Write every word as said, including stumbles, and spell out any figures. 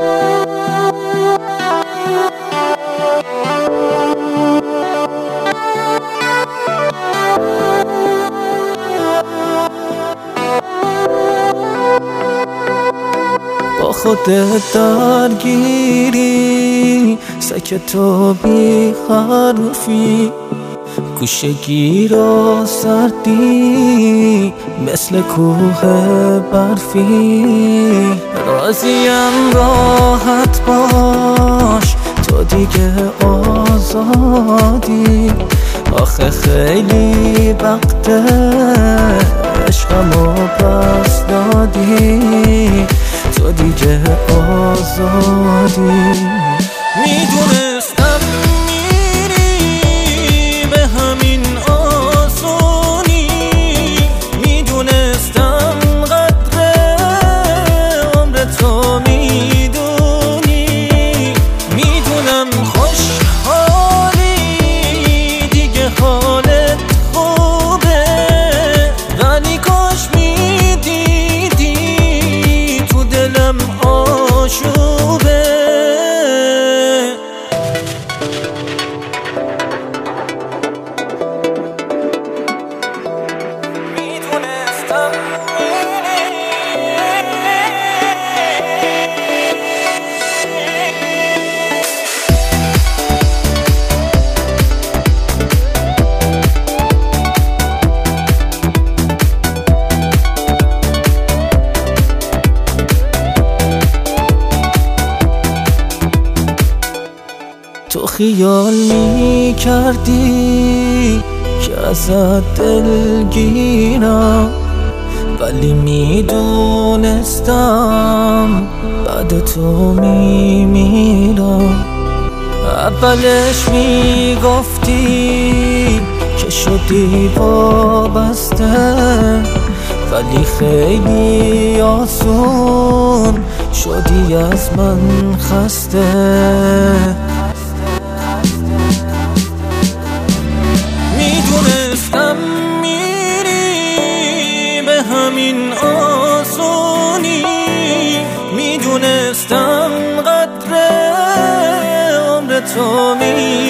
با خودت درگیری، سکت و بی حرفی، گوشه گیر و سردی مثل کوه برفی. راضیم راحت باش، تو دیگه آزادی. آخه خیلی وقته عشقمو پس دادی، تو دیگه آزادی. میدونستم میری به همین آسونی، میدونستم قدر عمر تو میدونی، میدونم خوشحالی دیگه حالت خوبه، ولی کاش میدیدی تو دلم آشوبه. میدونستم تو خیال می کردی که ازت دلگیرم، ولی میدونستم بعد تو می میرم. اولش می گفتی که شدی وابسته، ولی خیلی آسون شدی از من خسته. میدونستم میری به همین آسونی، میدونستم قدر عمر تو می